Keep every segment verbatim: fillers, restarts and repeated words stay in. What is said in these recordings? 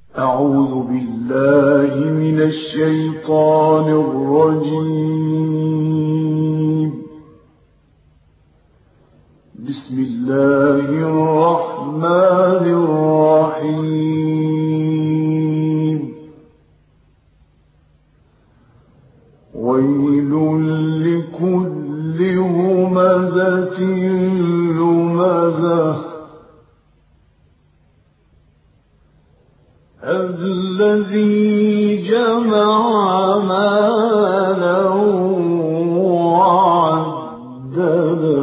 أعوذ بالله من الشيطان الرجيم. بسم الله الرحمن الرحيم. ويل لكل همزة لمزة الذي جمع مالا وعدده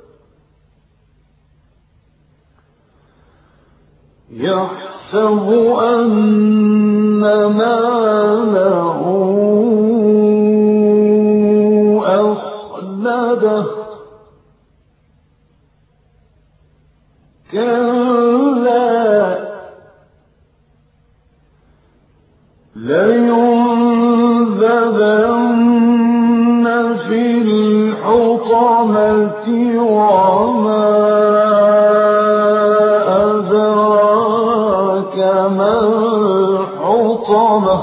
يحسب أن ماله أخلده كلا لينبذن في الحطمة وما أدراك ما الحطمة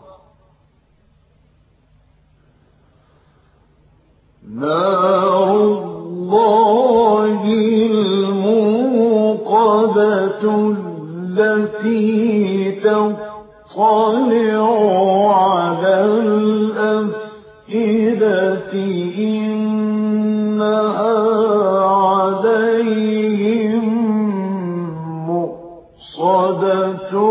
نار الله الموقدة التي تطلع على الأفئدة إنها عليهم مؤصدة